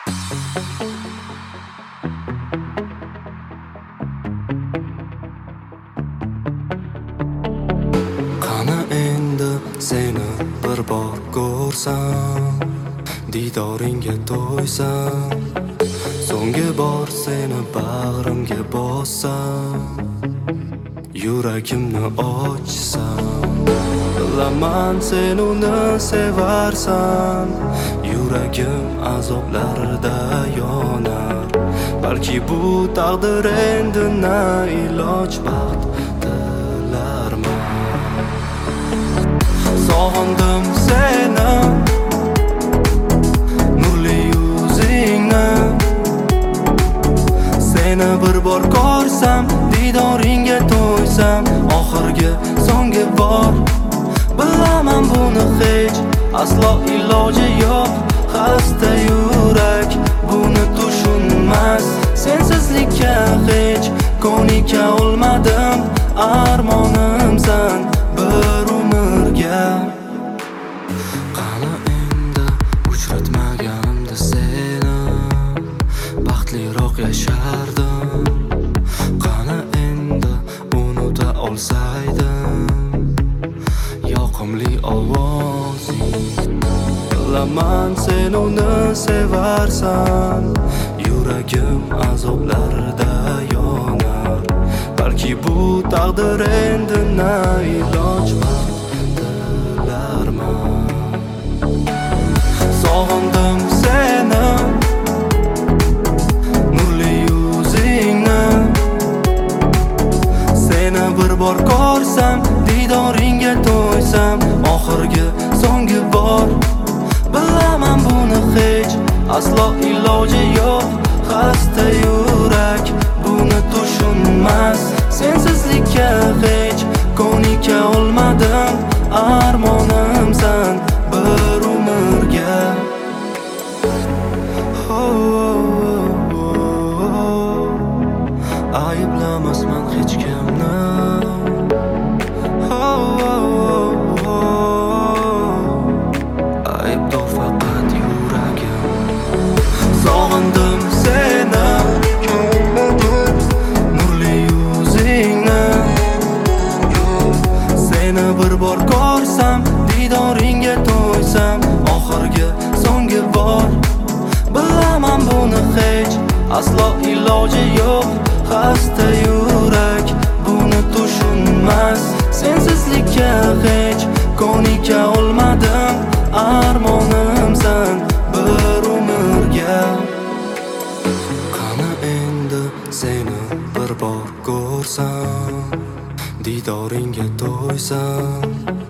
Qani endi seni bir bor ko'rsam, didoringga to'ysam, so'nggi bor seni bag'rimga bossam, yuragimni ochsam. Bilaman sen uni sevarsan, yuragim azoblarda yonar. Balki bu taqdir endi na iloj baxt tilarman. Sog'indim seni, nurli yuzingni. Seni bir bor ko'rsam, didoringga to'ysam, oxirgi so'nggi bor. Bilaman buni hech aslo iloji yo'q. Xasta yurak buni tushunmas. Sensizlikka hech ko'nika olmadim. Armonimsan bir umrga. Qani endi uchratmaganimda seni, baxtliroq yashardim. Qani endi unuta olsaydim yoqimli ovozing. Bilaman sen uni sevarsan, yuragim azoblarda yonar. Balki bu taqdir endi na iloj baxt tilarman. Sog'indim seni, nurli yuzingni. Seni bir bor ko'rsam, didoringga to'ysam, oxirgi so'nggi bor. Bilaman buni hech aslo iloji yo'q. Xasta yurak buni tushunmas. Sensizlikka hech ko'nika olmadim. Armonimsan bir umrga. Ayblamasman hech kimni. Aybdor faqat yuragim. Sog'indim seni, nurli yuzingni. Seni bir bor ko'rsam, didoringga to'ysam, oxirgi so'nggi bor. Bilaman buni hech aslo iloji yo'q. Xasta yurak buni tushunmas. Sensizlikka hech ko'nika olmadim. Armonimsan bir umrga. Qani endi seni bir bor ko'rsam, didoringga to'ysam,